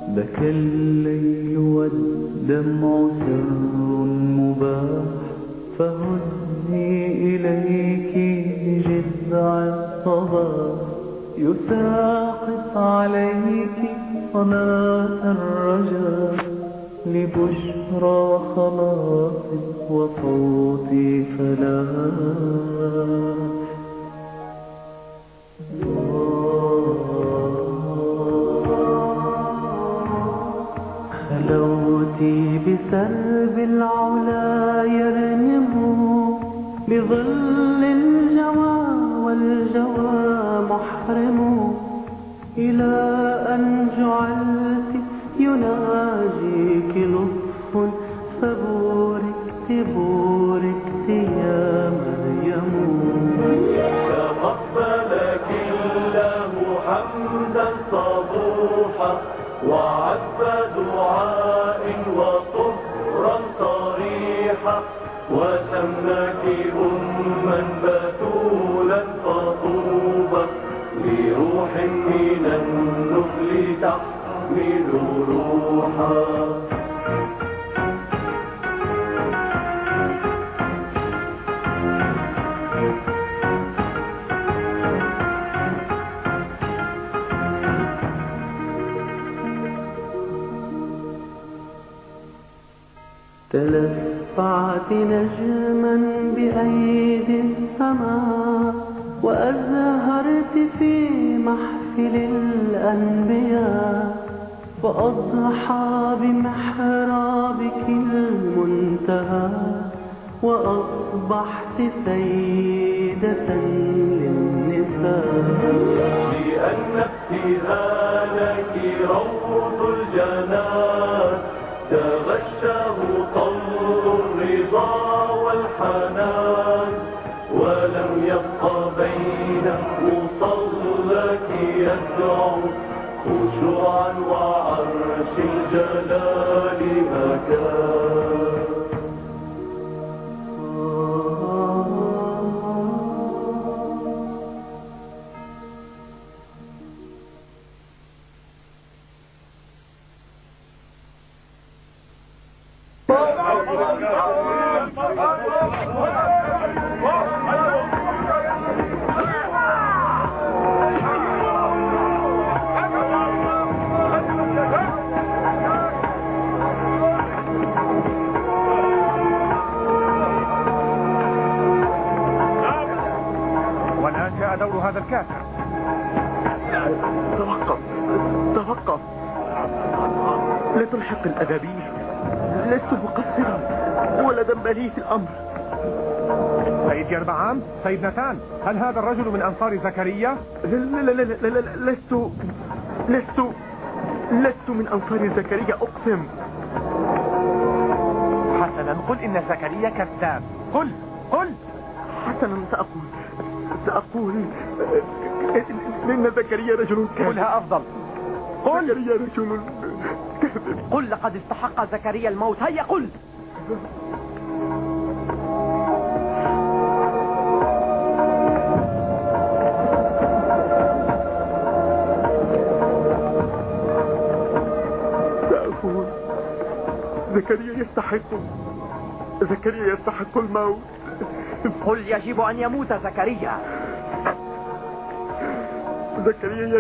بكى الليل والدمع سر مباح، فهزي إليك بجذع الصباح، يساقط عليك صلاة الرجاء، لبشرى خلاص وصوت فلاح. خلوتي بسرب العلا يرنم بظل الجوى والجوى محرم، إلى أن جعلت يناجيك لطف، فبوركت بوركت يا مريم. تقبلك الله حمدا صبوحا، وعذب دعاء وطهرا صريحا، وسماك أما بتولا فطوبى، لروح من النخل تحمل روحا. تلفعت نجما بأيدي السماء، وأزهرت في محفل الأنبياء، فأضحى بمحرابك المنتهى، وأصبحت سيدة للنساء. لأن ابتهالك روض الجنان، تغشاه طل الرضا والحنان، ولم يبق بين مصلك يدعو خشوعا وعرش الجلال مكان. والآن جاء دور هذا الكافر. توقف، لا تلحق الأدابير، لست مقصرا ولا ذنب لي في الأمر. سيد يربعام، سيد نتان، هل هذا الرجل من أنصار زكريا؟ لا، لست من أنصار زكريا، أقسم. حسنا، قل إن زكريا كذاب. قل. حسنا، سأقول إن زكريا رجل كاذب. قلها أفضل. قل. زكريا رجل كاذب. قل لقد استحق زكريا الموت. هيا قل. سأقول زكريا يستحق الموت. قل يجب أن يموت زكريا. زكريا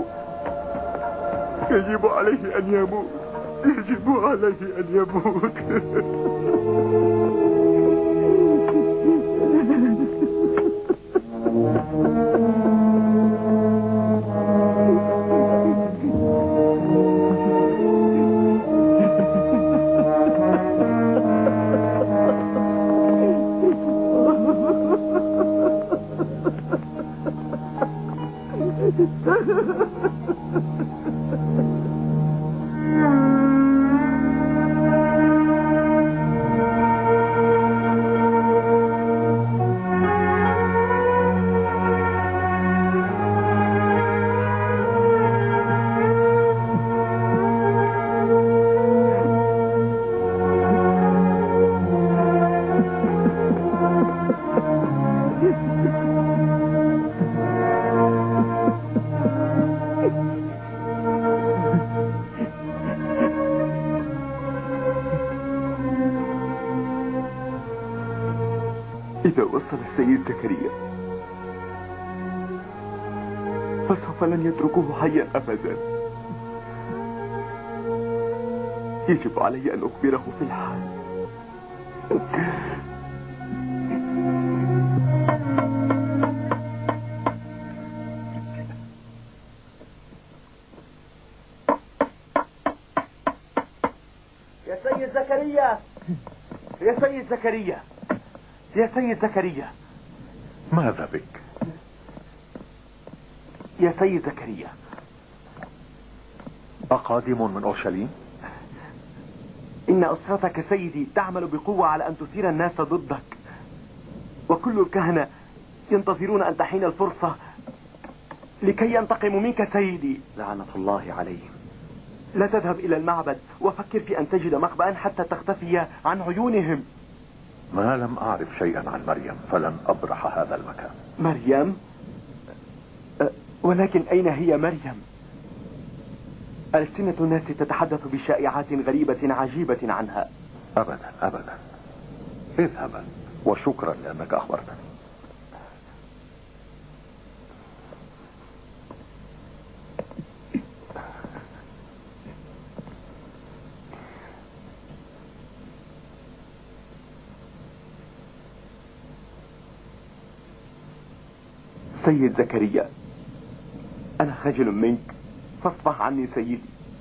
يجب عليه أن يموت. إذا وصل السيد زكريا فسوف لن يتركوه حيا أبدا. يجب علي أن أخبره في الحال. يا سيد زكريا، يا سيد زكريا، يا سيد زكريا. ماذا بك؟ يا سيد زكريا، أقادم من أورشليم؟ إن أسرتك سيدي تعمل بقوة على أن تثير الناس ضدك، وكل الكهنة ينتظرون أن تحين الفرصة لكي ينتقموا منك سيدي. لعنة الله عليهم. لا تذهب إلى المعبد وفكر في أن تجد مخبأ حتى تختفي عن عيونهم. ما لم أعرف شيئا عن مريم فلن أبرح هذا المكان. مريم؟ ولكن أين هي مريم؟ ألسنة الناس تتحدث بشائعات غريبة عجيبة عنها. أبدا أبدا، اذهبا وشكرا لأنك أخبرتني. سيد زكريا، أنا خجل منك فاصفح عني سيدي.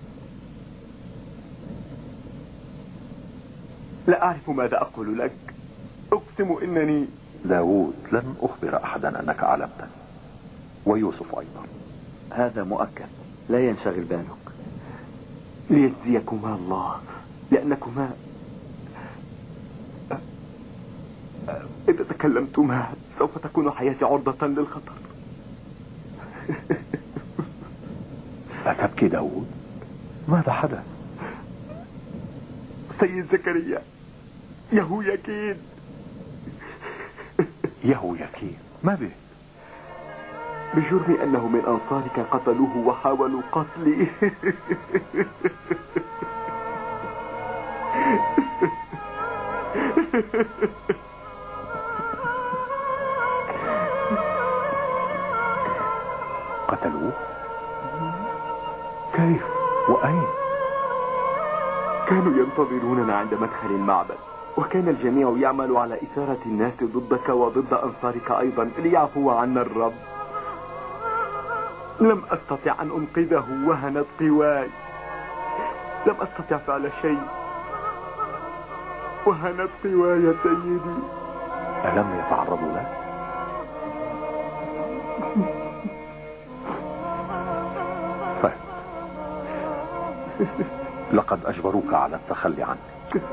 لا أعرف ماذا أقول لك. أقسم إنني داوود لن أخبر أحدا أنك علمتني، ويوسف أيضا. هذا مؤكد، لا ينشغل بالك. ليجزيكما الله، لأنكما إذا تكلمتما سوف تكون حياتي عرضة للخطر. أتبكي داوود؟ ماذا حدث؟ سيد زكريا، يهوياكين. يهوياكين؟ ما به؟ بجرم أنه من أنصارك قتلوه وحاولوا قتلي. قتلوه؟ كيف وأين؟ كانوا ينتظروننا عند مدخل المعبد، وكان الجميع يعمل على إثارة الناس ضدك وضد أنصارك أيضا ليعفو عنا الرب. لم أستطع أن أنقذه وهنت قواي. لم أستطع فعل شيء، وهنت قواي يا سيدي. ألم يتعرضوا لك؟ فهمت. لقد أجبروك على التخلي عني.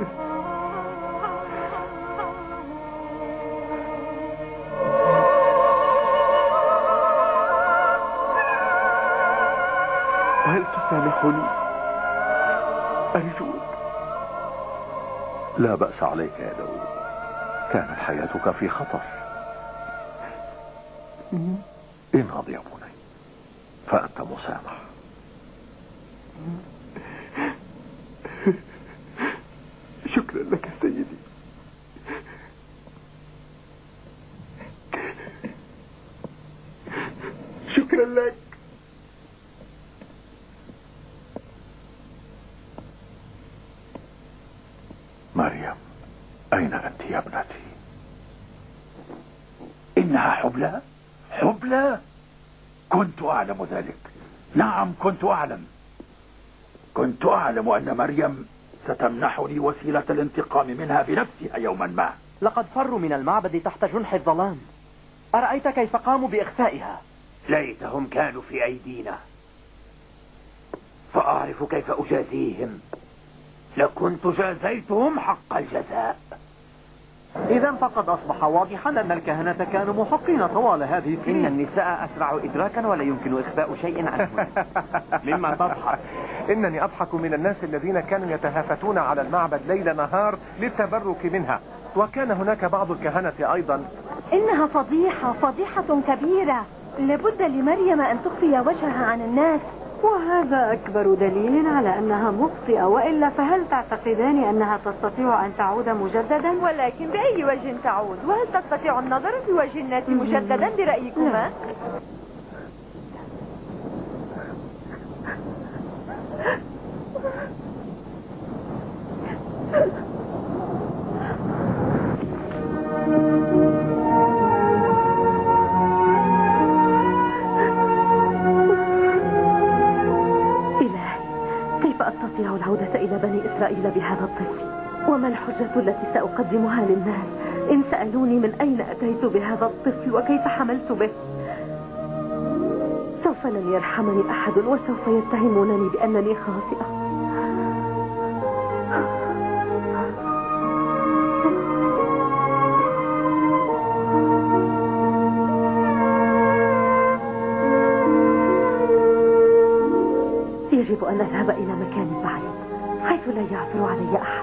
هل تسامحني؟ أرجوك. لا بأس عليك يا داود، كانت حياتك في خطر. انهض يا بني، فأنت مسامح. شكرا لك سيدي. شكرا لك. مريم، أين أنت يا ابنتي؟ إنها حبلى؟ حبلى؟ كنت أعلم ذلك. نعم كنت أعلم. كنت أعلم أن مريم ستمنحني وسيلة الانتقام منها بنفسها يوما ما. لقد فروا من المعبد تحت جنح الظلام. أرأيت كيف قاموا بإخفائها؟ ليتهم كانوا في أيدينا فأعرف كيف أجازيهم. لكنت جازيتهم حق الجزاء. إذا فقد أصبح واضحا أن الكهنة كانوا محقين طوال هذه السنين. إن النساء أسرع إدراكا ولا يمكن إخفاء شيء عنهم. مما تضحك؟ إنني أضحك من الناس الذين كانوا يتهافتون على المعبد ليل نهار للتبرك منها، وكان هناك بعض الكهنة أيضا. إنها فضيحة كبيرة. لابد لمريم أن تخفي وجهها عن الناس وهذا أكبر دليل على أنها مخطئة، وإلا فهل تعتقدان أنها تستطيع أن تعود مجددا؟ ولكن بأي وجه تعود؟ وهل تستطيع النظر في وجه الناس مجددا برأيكما؟ العودة إلى بني إسرائيل بهذا الطفل؟ وما الحجة التي سأقدمها للناس إن سألوني من أين أتيت بهذا الطفل وكيف حملت به؟ سوف لن يرحمني أحد، وسوف يتهمونني بأنني خاطئة. يجب أن أذهب إلى مكان بعيد حيث لا يعثر علي أحد.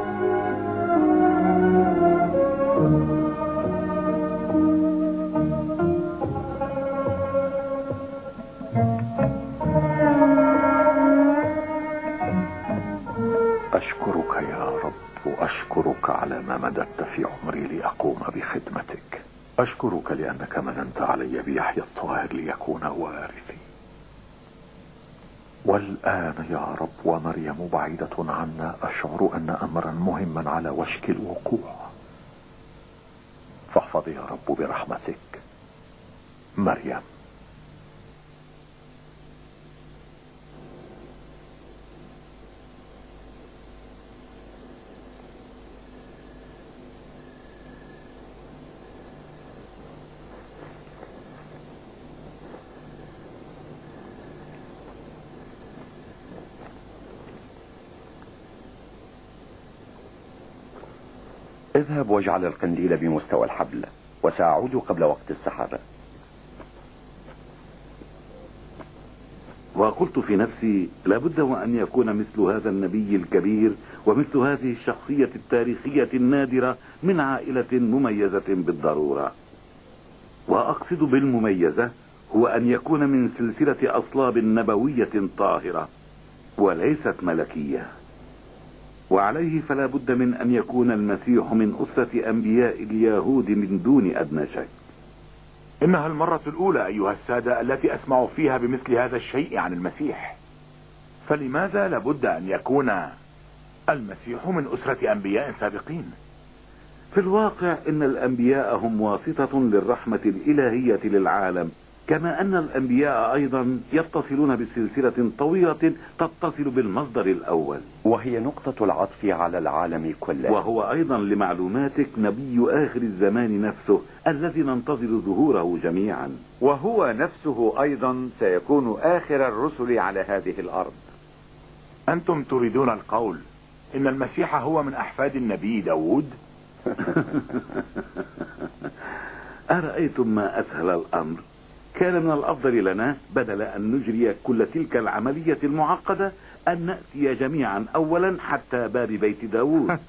أشكرك يا رب، وأشكرك على ما مددت في عمري لأقوم بخدمتك. أشكرك لأنك مننت علي بيحيى الطاهر ليكون وارثي. والآن يا رب ومريم بعيدة عنا، أشعر أن أمرا مهما على وشك الوقوع، فاحفظ يا رب برحمتك مريم. اذهب واجعل القنديل بمستوى الحبل، وسأعود قبل وقت السحابة. وقلت في نفسي لابد وأن يكون مثل هذا النبي الكبير ومثل هذه الشخصية التاريخية النادرة من عائلة مميزة بالضرورة. وأقصد بالمميزة هو أن يكون من سلسلة أصلاب نبوية طاهرة وليست ملكية. وعليه فلا بد من أن يكون المسيح من أسرة أنبياء اليهود من دون أدنى شك. إنها المرة الأولى أيها السادة التي أسمع فيها بمثل هذا الشيء عن المسيح. فلماذا لابد أن يكون المسيح من أسرة أنبياء سابقين؟ في الواقع إن الأنبياء هم واسطة للرحمة الإلهية للعالم، كما أن الأنبياء أيضا يتصلون بسلسلة طويلة تتصل بالمصدر الأول، وهي نقطة العطف على العالم كله. وهو أيضا لمعلوماتك نبي آخر الزمان نفسه الذي ننتظر ظهوره جميعا، وهو نفسه أيضا سيكون آخر الرسل على هذه الأرض. أنتم تريدون القول إن المسيح هو من أحفاد النبي داود؟ أرأيتم ما أسهل الأمر؟ كان من الأفضل لنا بدل أن نجري كل تلك العملية المعقدة أن نأتي جميعا أولا حتى باب بيت داود.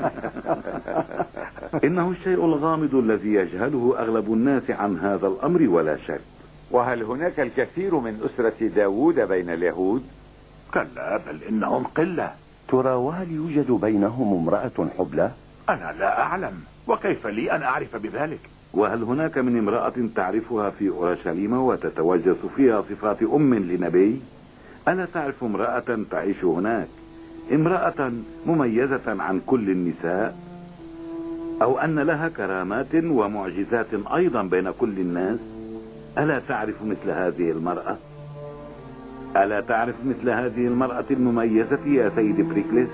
إنه الشيء الغامض الذي يجهله أغلب الناس عن هذا الأمر ولا شك. وهل هناك الكثير من أسرة داود بين اليهود؟ كلا، بل إنهم قلة. ترى وهل يوجد بينهم امرأة حبلى؟ أنا لا أعلم، وكيف لي أن أعرف بذلك؟ وهل هناك من امرأة تعرفها في أورشليم وتتوجس فيها صفات أم لنبي؟ ألا تعرف امرأة تعيش هناك، امرأة مميزة عن كل النساء، أو أن لها كرامات ومعجزات أيضا بين كل الناس؟ ألا تعرف مثل هذه المرأة؟ ألا تعرف مثل هذه المرأة المميزة يا سيد بريكليس؟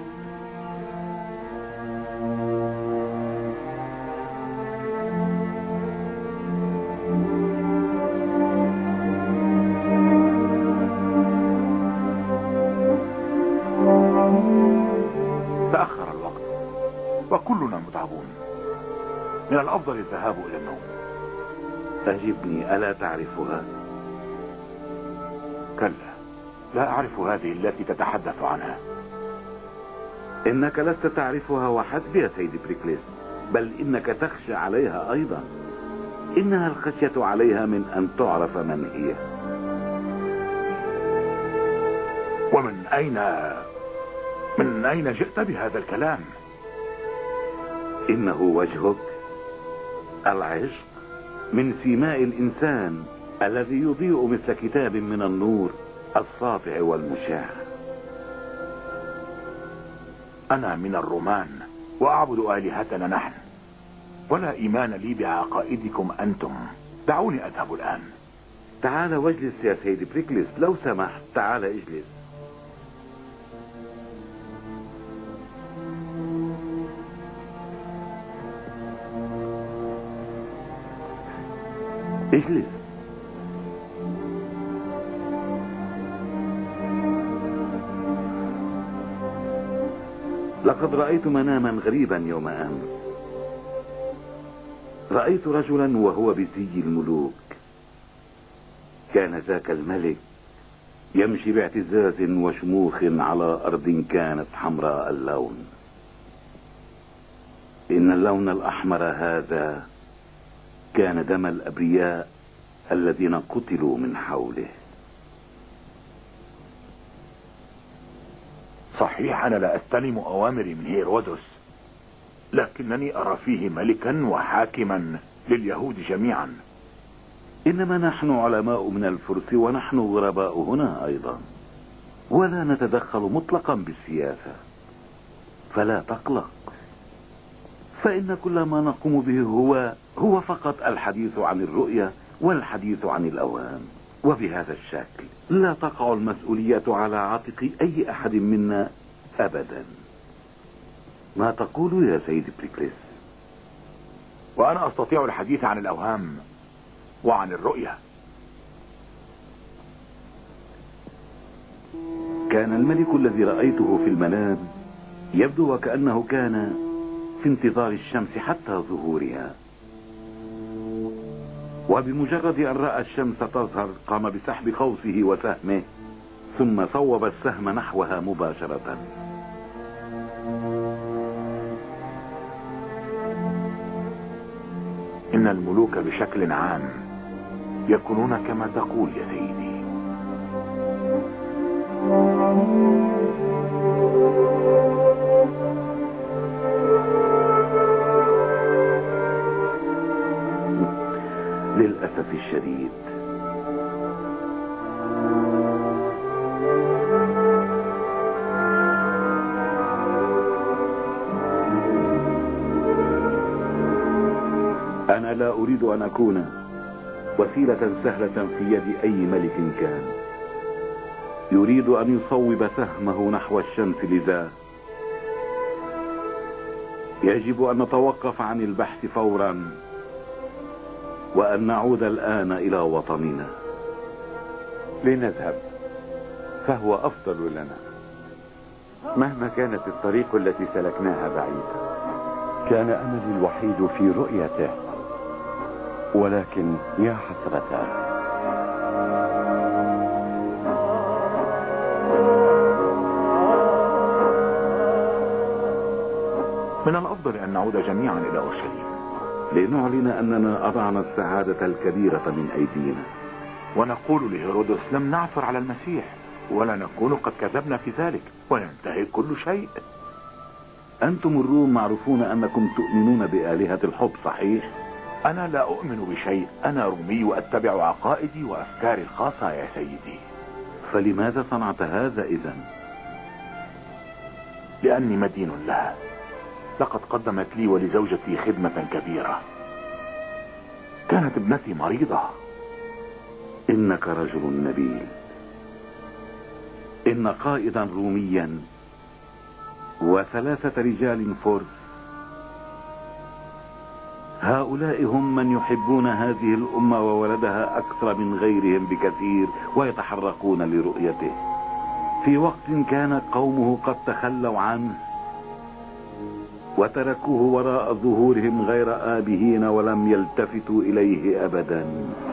تأخر الوقت وكلنا متعبون، من الأفضل الذهاب إلى النوم. أجبني، ألا تعرفها؟ كلا، لا أعرف هذه التي تتحدث عنها. إنك لست تعرفها وحسب يا سيد بريكليس، بل إنك تخشى عليها أيضا. إنها الخشية عليها من أن تعرف من هي. ومن أين جئت بهذا الكلام؟ إنه وجهك. العشق من سيماء الإنسان الذي يضيء مثل كتاب من النور الساطع والمشاع. أنا من الرومان وأعبد آلهتنا نحن، ولا إيمان لي بعقائدكم أنتم. دعوني أذهب الآن. تعال واجلس يا سيد بريكلس، لو سمحت تعال اجلس. اجلس. لقد رأيت مناما غريبا يوم أمس. رأيت رجلا وهو بزي الملوك. كان ذاك الملك يمشي باعتزاز وشموخ على أرض كانت حمراء اللون. إن اللون الأحمر هذا كان دم الأبرياء الذين قتلوا من حوله. صحيح أنا لا أستلم أوامري من هيرودس، لكنني أرى فيه ملكا وحاكما لليهود جميعا. إنما نحن علماء من الفرس ونحن غرباء هنا أيضا، ولا نتدخل مطلقا بالسياسة، فلا تقلق. فإن كل ما نقوم به هو فقط الحديث عن الرؤية والحديث عن الأوهام، وبهذا الشكل لا تقع المسؤولية على عاتق أي أحد منا أبدا. ما تقول يا سيد بريكلس؟ وأنا أستطيع الحديث عن الأوهام وعن الرؤية. كان الملك الذي رأيته في المنام يبدو وكأنه كان في انتظار الشمس حتى ظهورها، وبمجرد أن رأى الشمس تظهر قام بسحب قوسه وسهمه، ثم صوب السهم نحوها مباشرة. إن الملوك بشكل عام يكونون كما تقول يا سيدي. للأسف الشديد. أنا لا أريد أن أكون وسيلة سهلة في يد أي ملك كان يريد أن يصوب سهمه نحو الشمس. لذا يجب أن نتوقف عن البحث فورا وأن نعود الآن إلى وطننا. لنذهب، فهو أفضل لنا مهما كانت الطريق التي سلكناها بعيدة. كان أملي الوحيد في رؤيته، ولكن يا حسرة. من الأفضل أن نعود جميعا إلى أورشليم لنعلن أننا أضعنا السعادة الكبيرة من أيدينا، ونقول لهيرودس لم نعثر على المسيح، ولا نكون قد كذبنا في ذلك، وينتهي كل شيء. أنتم الروم معروفون أنكم تؤمنون بآلهة الحب، صحيح؟ أنا لا أؤمن بشيء. أنا رومي وأتبع عقائدي وأفكاري الخاصة يا سيدي. فلماذا صنعت هذا إذن؟ لأني مدين لها. لقد قدمت لي ولزوجتي خدمة كبيرة. كانت ابنتي مريضة. إنك رجل نبيل. إن قائدا روميا و3 رجال فرس، هؤلاء هم من يحبون هذه الأمة وولدها أكثر من غيرهم بكثير، ويتحرقون لرؤيته في وقت كان قومه قد تخلوا عنه وتركوه وراء ظهورهم غير آبهين ولم يلتفتوا إليه أبدا.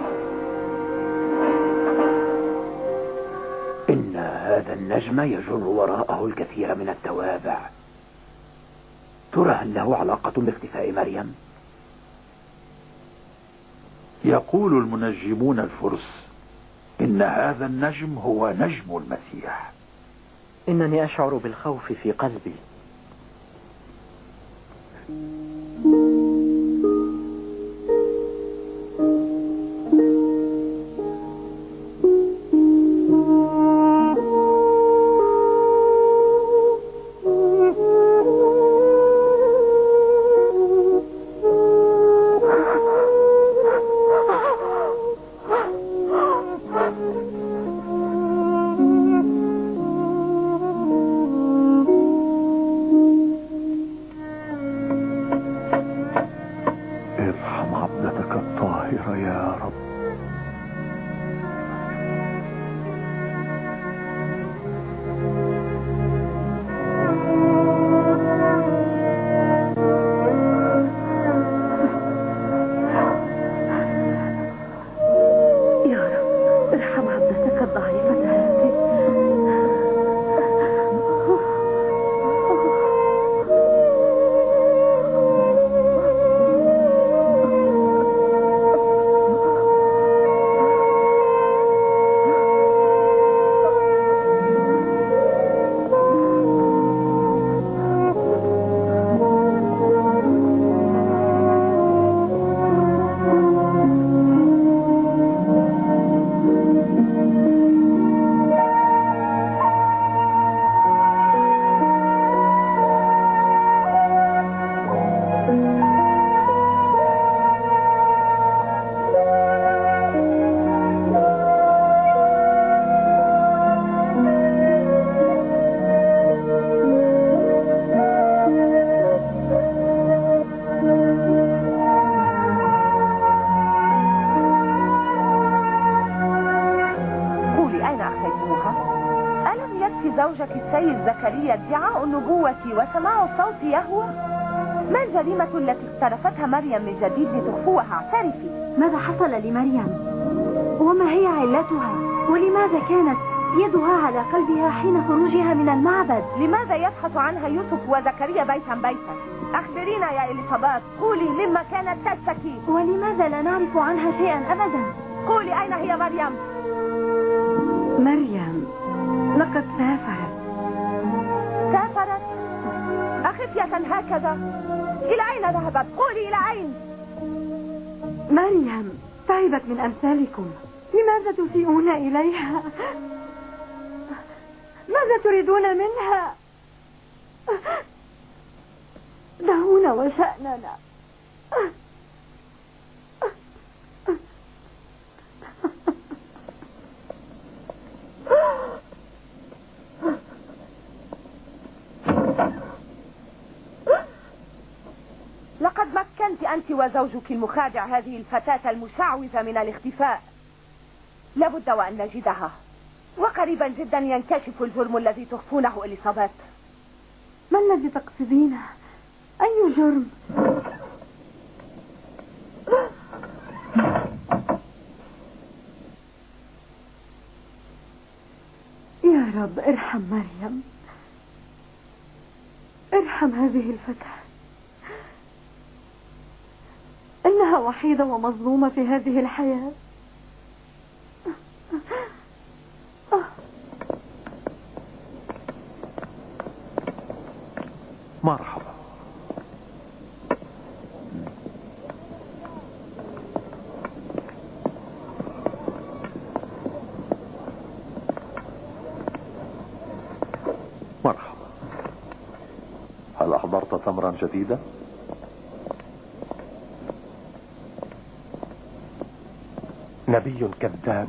إن هذا النجم يجر وراءه الكثير من التوابع. ترى هل له علاقة باختفاء مريم؟ يقول المنجمون الفرس إن هذا النجم هو نجم المسيح. إنني أشعر بالخوف في قلبي. زوجك السيد زكريا ادعاء النبوة وسماع الصوت يهوى؟ ما الجريمة التي اقترفتها مريم من جديد لتخفوها؟ اعترفي. ماذا حصل لمريم؟ وما هي علتها؟ ولماذا كانت يدها على قلبها حين خروجها من المعبد؟ لماذا يبحث عنها يوسف وزكريا بيتا بيتا؟ أخبرينا يا إليصابات، قولي لما كانت تشتكي. ولماذا لا نعرف عنها شيئا أبدا؟ قولي أين هي مريم؟ مريم لقد سافرت. سافرت؟ أخفية هكذا؟ إلى أين ذهبت؟ قولي إلى أين؟ مريم تعبت من أمثالكم، لماذا تسيئون إليها؟ ماذا تريدون منها؟ دعونا وشأننا. لقد مكنت أنت وزوجك المخادع هذه الفتاة المشعوذة من الاختفاء. لابد وأن نجدها، وقريبا جدا ينكشف الجرم الذي تخفونه إليصابات. ما الذي تقصدينه؟ أي جرم؟ يا رب ارحم مريم، ارحم هذه الفتاة، إنها وحيدة ومظلومة في هذه الحياة. مرحبا. مرحبا. هل أحضرت تمرا جديدا؟ نبي كذاب.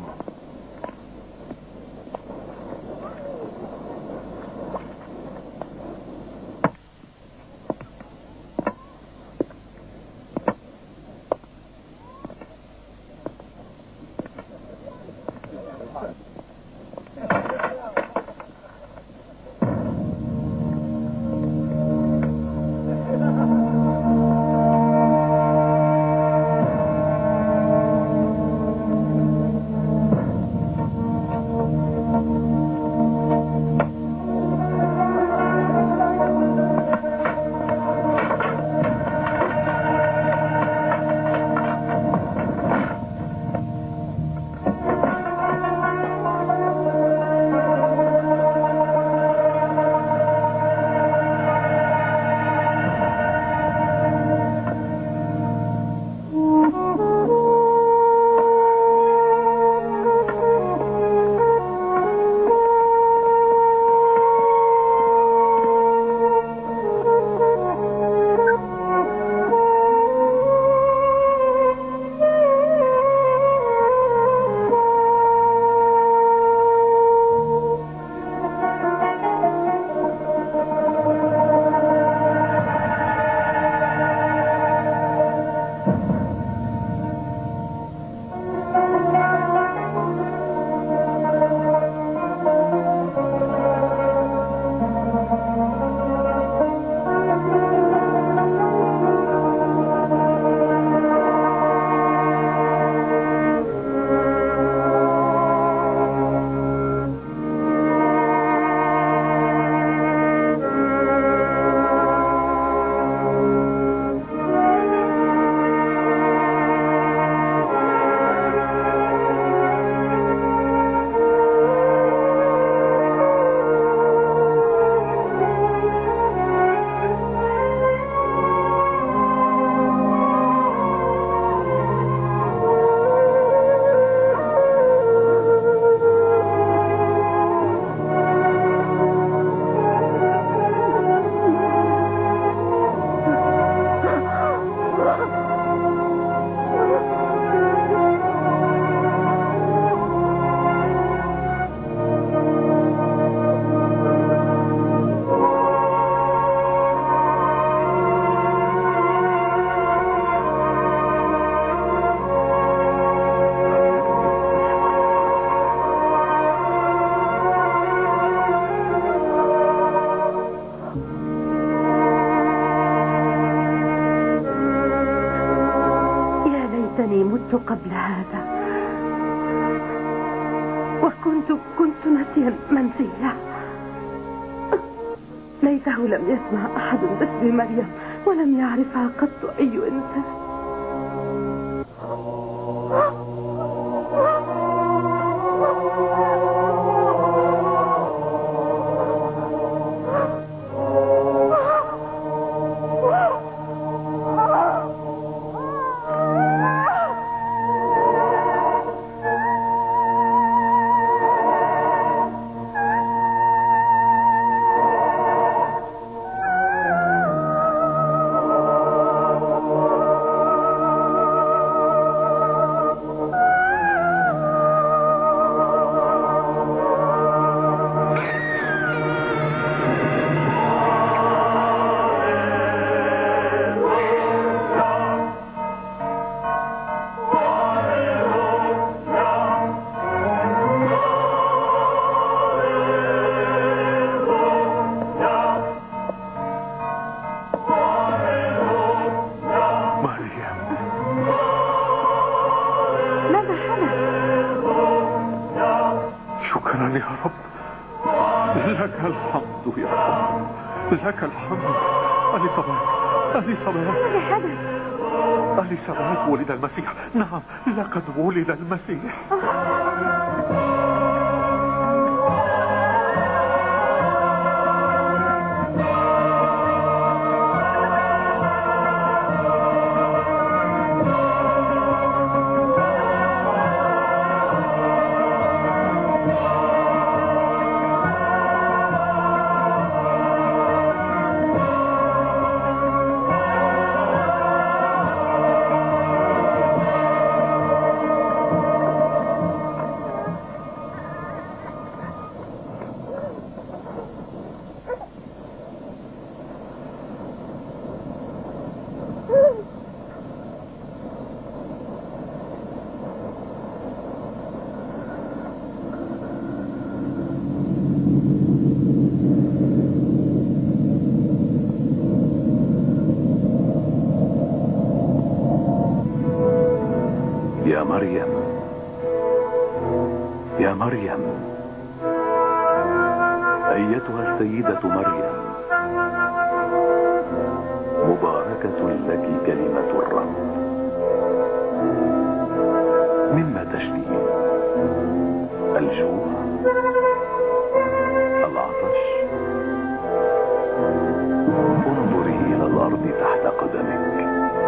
نسيت قبل هذا، وكنت نسيا منسيا. ليته لم يسمع أحد باسم مريم ولم يعرفها قط أي إنسان. لك الحمد. أليصابات ولد المسيح. نعم، لقد ولد المسيح. يا مريم، أيتها السيدة مريم، مباركة لك كلمة الرب. مما تشتهين؟ الجوع؟ العطش؟ انظري إلى الأرض تحت قدمك،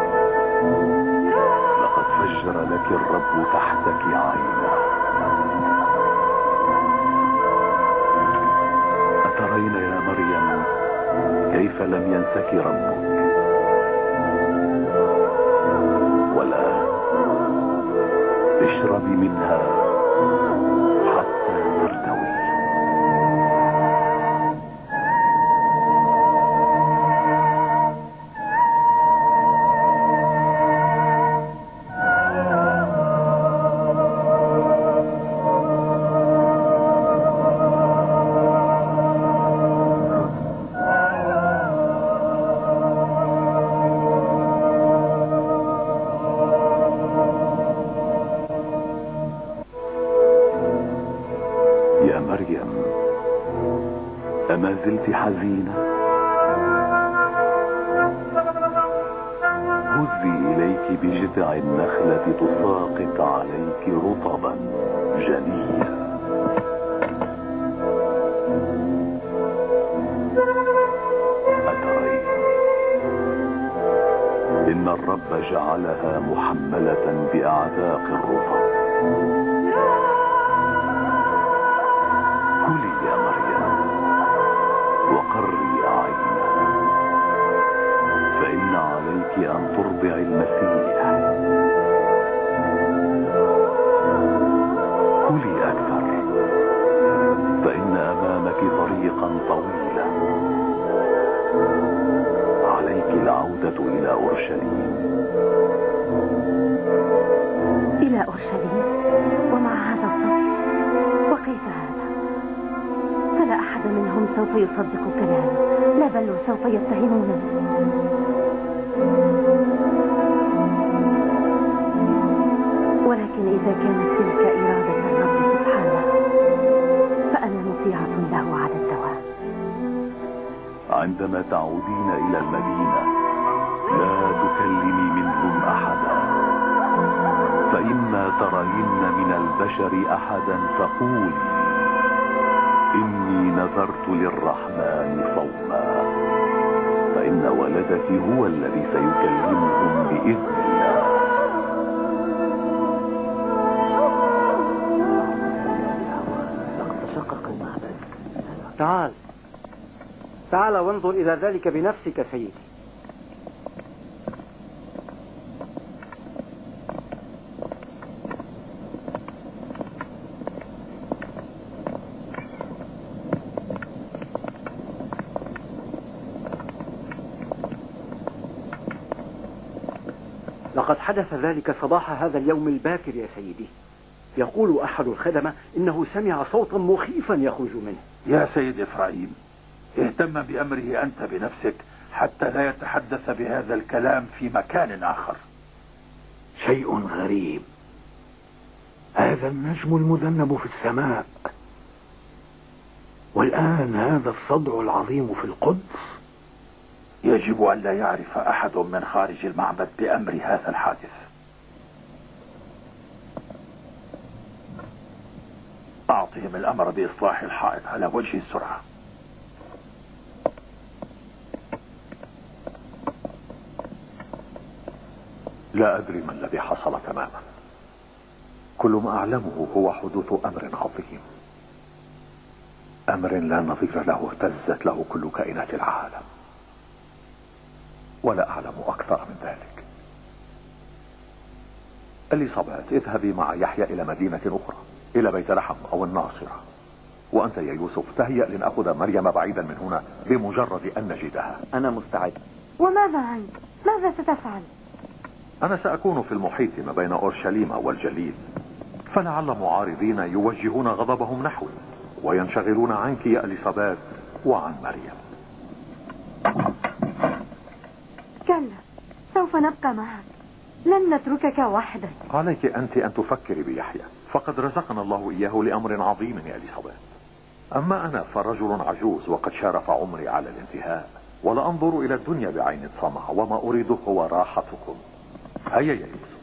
لقد فجر لك الرب تحتك عينا. أترين يا مريم كيف لم ينسك ربك؟ والآن اشربي منها حتى ترتوي. يا مريم، أما زلت حزينة؟ هزي إليك بجذع النخلة تساقط عليك رطبا جنيا. أترين؟ إن الرب جعلها محملة بأعتاق الرطب. كلي يا مريم وقري عينا، فإن عليك أن ترضعي المسيح. كلي أكثر، فإن أمامك طريقا طويلا. عليك العودة إلى أورشليم. إلى أورشليم؟ ومع هذا الطفل؟ وكيف هذا؟ فلا أحد منهم سوف يصدق كلامي، لا بل وسوف يتهمونني. ولكن إذا كانت تلك إرادة الرب سبحانه فأنا مطيعة له على الدوام. عندما تعودين إلى المدينة لا تكلمي منهم أحدا، فإما ترين من البشر أحدا فقولي إني نذرت للرحمن صوما، فإن ولدك هو الذي سيكلمهم بإذن الله. تعال وانظر إلى ذلك بنفسك سيدي. لقد حدث ذلك صباح هذا اليوم الباكر يا سيدي. يقول أحد الخدمة إنه سمع صوتا مخيفا يخرج منه. يا سيد إفرايم، اهتم بأمره أنت بنفسك حتى لا يتحدث بهذا الكلام في مكان آخر. شيء غريب، هذا النجم المذنب في السماء، والآن هذا الصدع العظيم في القدس. يجب أن لا يعرف أحد من خارج المعبد بأمر هذا الحادث. أعطهم الأمر بإصلاح الحائط على وجه السرعة. لا أدري ما الذي حصل تماما. كل ما أعلمه هو حدوث أمر عظيم، أمر لا نظير له اهتزت له كل كائنات العالم، ولا أعلم أكثر من ذلك. إليصابات، اذهبي مع يحيى إلى مدينة أخرى، إلى بيت لحم أو الناصرة. وأنت يا يوسف تهيأ لنأخذ مريم بعيدا من هنا بمجرد أن نجدها. أنا مستعد. وماذا عنك؟ ماذا ستفعل؟ أنا سأكون في المحيط ما بين أورشليم والجليل، فلعل معارضين يوجهون غضبهم نحوي وينشغلون عنك يا إليصابات وعن مريم. كلا، سوف نبقى معك، لن نتركك وحدك. عليك أنت أن تفكري بيحيى، فقد رزقنا الله إياه لأمر عظيم يا إليصابات. أما أنا فرجل عجوز وقد شارف عمري على الانتهاء، ولا أنظر إلى الدنيا بعين طمع، وما أريده هو راحتكم. هيا يا يوسف.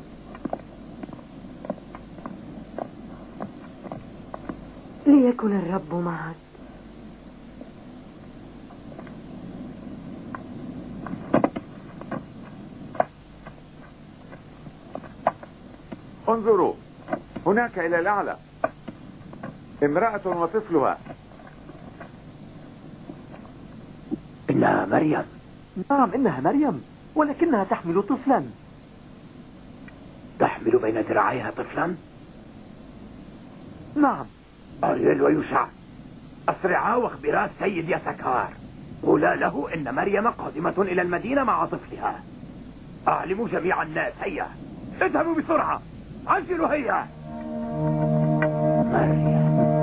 ليكن الرب معك. انظروا هناك إلى الأعلى امرأة وطفلها. إنها مريم. نعم إنها مريم، ولكنها تحمل طفلا. تحمل بين ذراعيها طفلا؟ نعم. أريل ويوشع، أسرعا واخبرا السيد يسكار، قولا له إن مريم قادمة إلى المدينة مع طفلها. أعلموا جميع الناس. هيا اذهبوا بسرعة، عجلوا. هيا. مريم.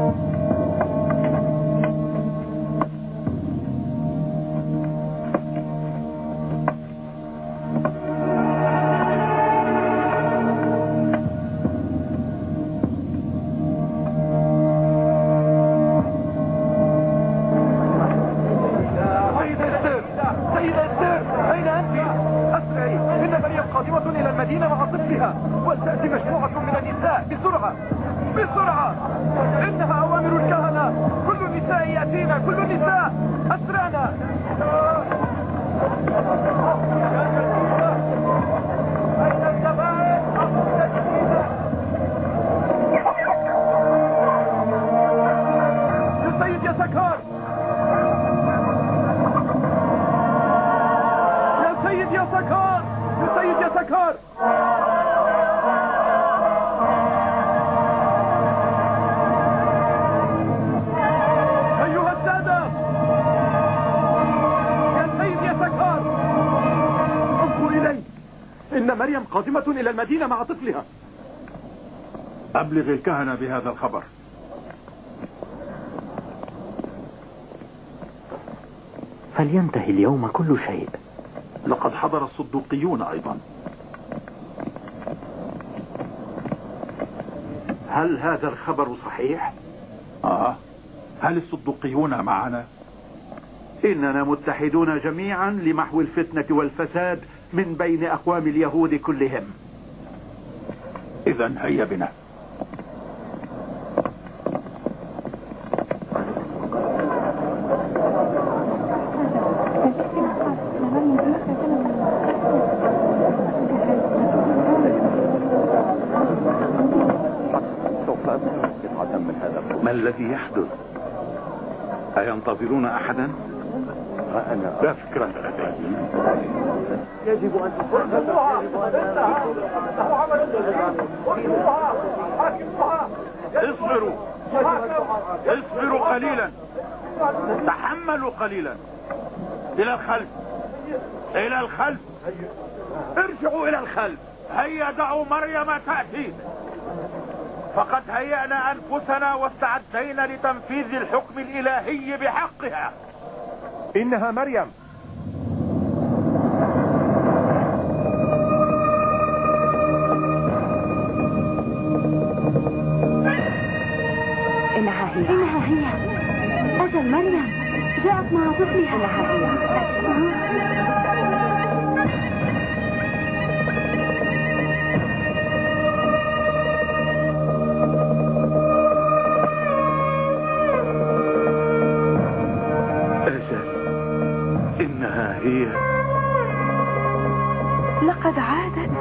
مريم قادمة إلى المدينة مع طفلها. أبلغ الكهنة بهذا الخبر. فلينتهي اليوم كل شيء. لقد حضر الصدوقيون أيضا. هل هذا الخبر صحيح؟ هل الصدقيون معنا؟ إننا متحدون جميعا لمحو الفتنة والفساد من بين أقوام اليهود كلهم. إذن هيا بنا. ما الذي يحدث؟ أينتظرون أحدا؟ لا فكرة. يجب أن اصبروا قليلا، تحملوا قليلا. إلى الخلف، إلى الخلف، ارجعوا إلى الخلف. هيا دعوا مريم تأتي. فقد هيأنا أنفسنا واستعدينا لتنفيذ الحكم الإلهي بحقها. إنها مريم. إنها هي. أجل مريم جاءت مع طفلها. إنها هي. إنها هي. لقد عادت.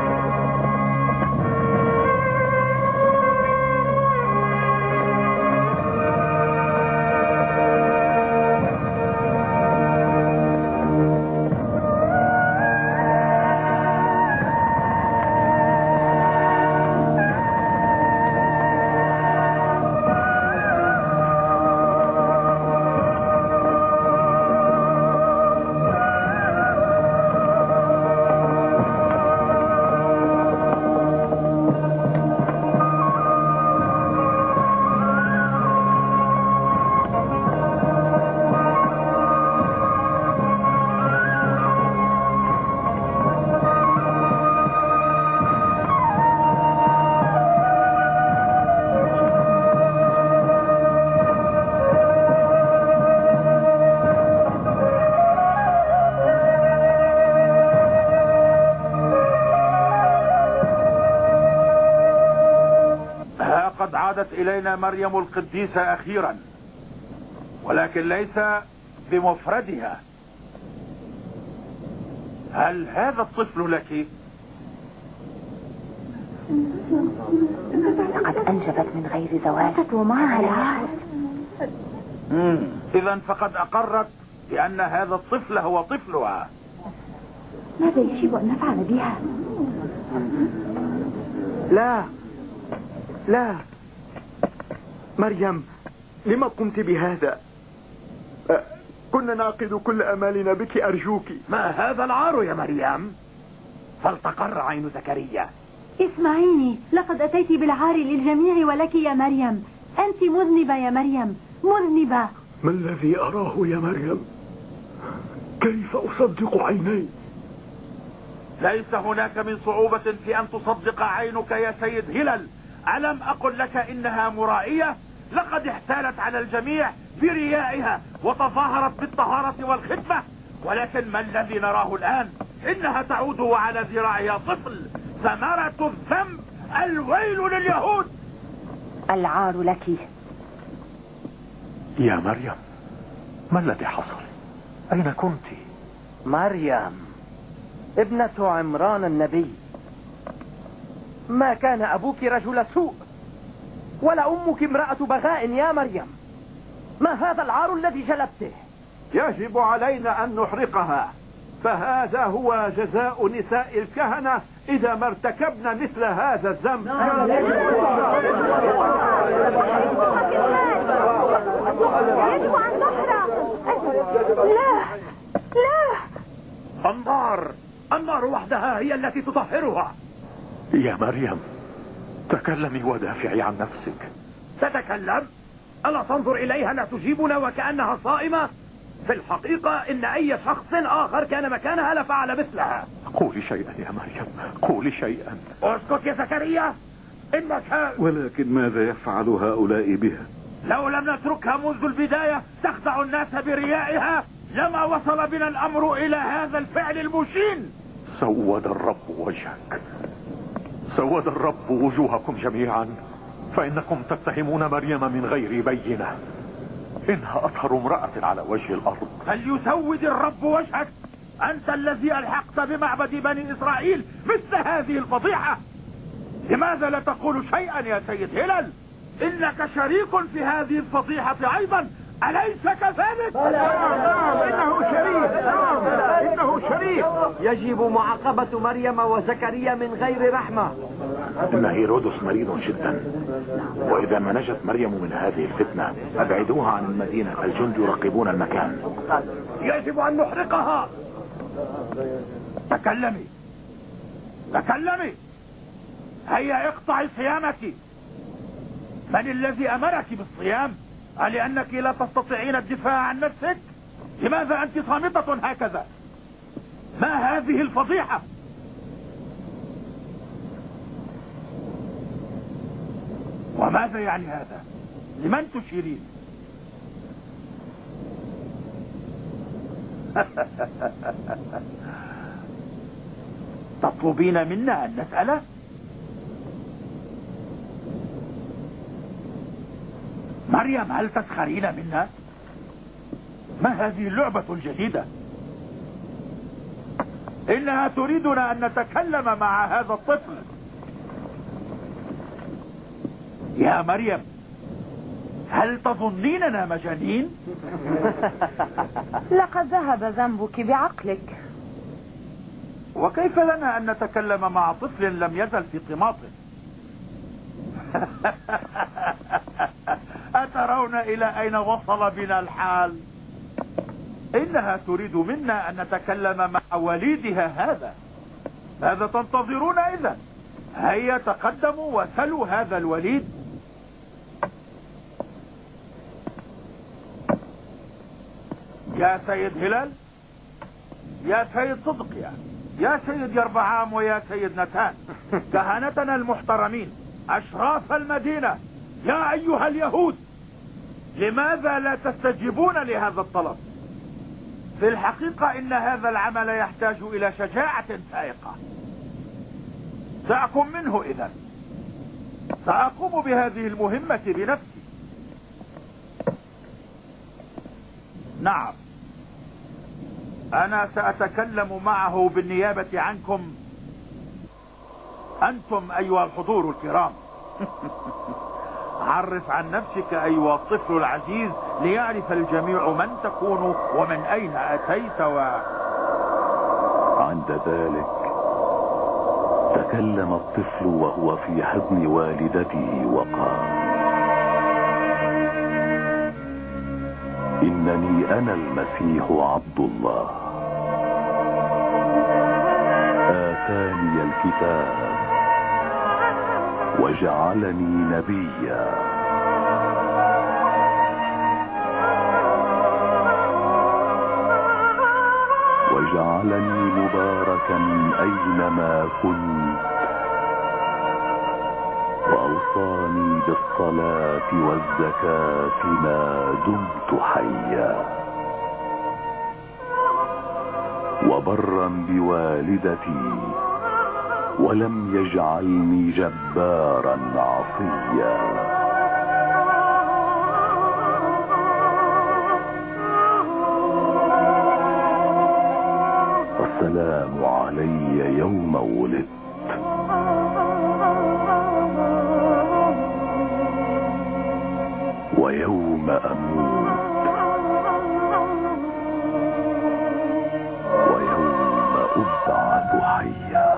عادت إلينا مريم القديسة أخيرا، ولكن ليس بمفردها. هل هذا الطفل لك؟ لقد أنجبت من غير زواج ومعها العهد. إذن فقد أقرت بأن هذا الطفل هو طفلها. ماذا يجب أن نفعل بها؟ لا لا مريم، لما قمت بهذا؟ كنا نعقد كل أمالنا بك، أرجوك. ما هذا العار يا مريم؟ فلتقر عين زكريا. اسمعيني، لقد أتيت بالعار للجميع ولك يا مريم. أنت مذنبة يا مريم، مذنبة. ما الذي أراه يا مريم؟ كيف أصدق عيني؟ ليس هناك من صعوبة في أن تصدق عينك يا سيد هلال. ألم أقل لك إنها مرائية؟ لقد احتالت على الجميع بريائها وتظاهرت بالطهارة والخدمة، ولكن ما الذي نراه الآن؟ إنها تعود وعلى ذراعها طفل. ثمرة الذنب، الويل لليهود. العار لك يا مريم، ما الذي حصل؟ أين كنت؟ مريم ابنة عمران النبي، ما كان أبوك رجل سوء ولا أمك امرأة بغاء يا مريم. ما هذا العار الذي جلبته؟ يجب علينا أن نحرقها، فهذا هو جزاء نساء الكهنة إذا ما ارتكبنا مثل هذا الذنب. يجب أن نحرق. لا لا، النار وحدها هي التي تطهرها. يا مريم، تكلمي ودافعي عن نفسك. تتكلم؟ ألا تنظر إليها لا تجيبنا وكأنها صائمة؟ في الحقيقة إن أي شخص آخر كان مكانها لفعل مثلها. قولي شيئا يا مريم، قولي شيئا. اسكت يا زكريا، إنك ولكن ماذا يفعل هؤلاء بها؟ لو لم نتركها منذ البداية تخدع الناس بريائها لما وصل بنا الأمر إلى هذا الفعل المشين. سود الرب وجهك، سود الرب وجوهكم جميعا، فإنكم تتهمون مريم من غير بينة. إنها أطهر امرأة على وجه الأرض. فليسود الرب وجهك، أنت الذي ألحقت بمعبد بني إسرائيل مثل هذه الفضيحة. لماذا لا تقول شيئا يا سيد هلال؟ إنك شريك في هذه الفضيحة أيضا، أليس كذلك؟ إنه شريك، إنه شريك. يجب معاقبة مريم وزكريا من غير رحمة. إن هيرودس مريض جدا، وإذا ما نجت مريم من هذه الفتنة أبعدوها عن المدينة، الجند يراقبون المكان. يجب أن نحرقها. تكلمي تكلمي، هيا اقطعي صيامك. من الذي أمرك بالصيام؟ لأنك لا تستطيعين الدفاع عن نفسك؟ لماذا أنت صامتة هكذا؟ ما هذه الفضيحة؟ وماذا يعني هذا؟ لمن تشيرين؟ تطلبين منا أن نسأله؟ مريم، هل تسخرين منا؟ ما هذه اللعبة الجديدة؟ إنها تريدنا أن نتكلم مع هذا الطفل. يا مريم، هل تظنيننا مجانين؟ لقد ذهب ذنبك بعقلك. وكيف لنا أن نتكلم مع طفل لم يزل في طماطه؟ أترون إلى أين وصل بنا الحال؟ إنها تريد منا أن نتكلم مع وليدها هذا. ماذا تنتظرون إذن؟ هيا تقدموا وسلوا هذا الوليد. يا سيد هلال، يا سيد صدقيا، يا سيد يربعام، ويا سيد نتان، كهنتنا المحترمين، أشراف المدينة، يا أيها اليهود، لماذا لا تستجيبون لهذا الطلب؟ في الحقيقة إن هذا العمل يحتاج إلى شجاعة فائقة. سأكون منه إذن. سأقوم بهذه المهمة بنفسي. نعم، أنا سأتكلم معه بالنيابة عنكم أنتم أيها الحضور الكرام. عرف عن نفسك أيها الطفل العزيز ليعرف الجميع من تكون ومن أين أتيت عند ذلك تكلم الطفل وهو في حضن والدته وقال: إنني أنا المسيح عبد الله، آتاني الكتاب وجعلني نبيا، وجعلني مباركا أينما كنت، وأوصاني بالصلاة والزكاة ما دمت حيا، وبرا بوالدتي، ولم يجعلني جبارا عصيا. والسلام علي يوم ولدت ويوم أموت ويوم أبعث حيا.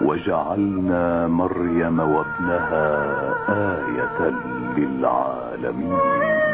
وجعلنا مريم وابنها آية للعالمين.